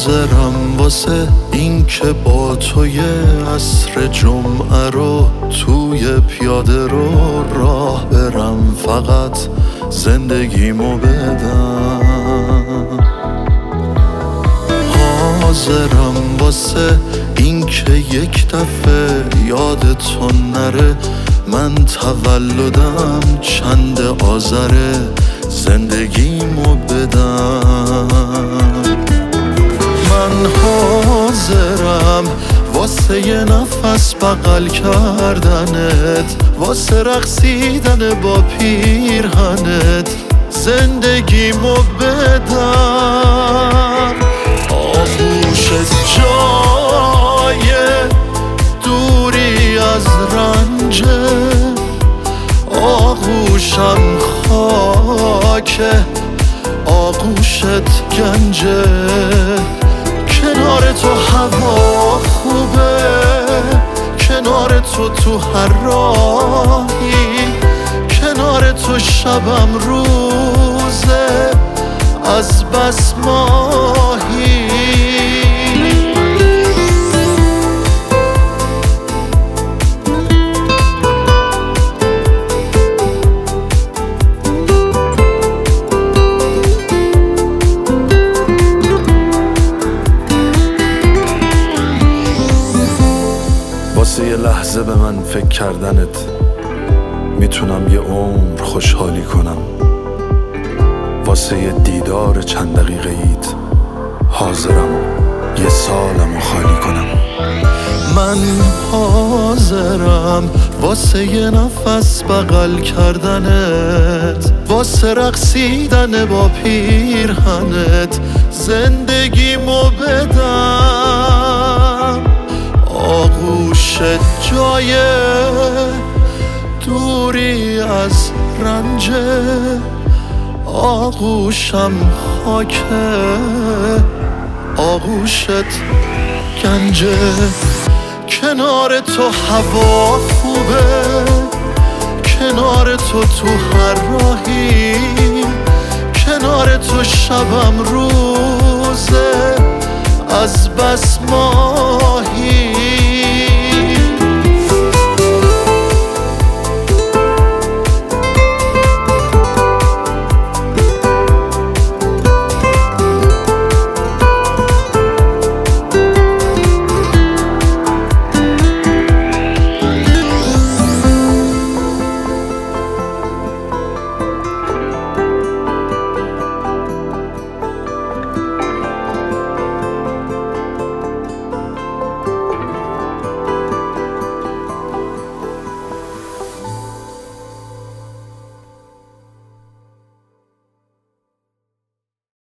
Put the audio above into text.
حاضرم واسه این که با توی عصر جمعه رو توی پیاده رو راه برم، فقط زندگیمو بدم. حاضرم واسه این که یک دفعه یادتون نره من تولدم چند آذره، زندگیمو بدم. من حاضرم واسه یه نفس بغل کردنت، واسه رقصیدن با پیرهنت، زندگیمو بدم. آغوشت جای دوری از رنجه، آغوشم خاکه، آغوشت گنجه. کنار تو هوا خوبه، کنار تو هر راهی، کنار تو شبم روزه از بس ماهی. واسه یه لحظه به من فکر کردنت میتونم یه عمر خوشحالی کنم. واسه یه دیدار چند دقیقه ایت حاضرم یه سالمو خالی کنم. من حاضرم واسه یه نفس بغل کردنت، واسه رقصیدن با پیرهنت، زندگیمو بدم. آغوشت جای دوری از رنجه، آغوشم خاکه، آغوشت گنجه. کنار تو هوا خوبه، کنار تو هر راهی، کنار تو شبم روزه از بس ما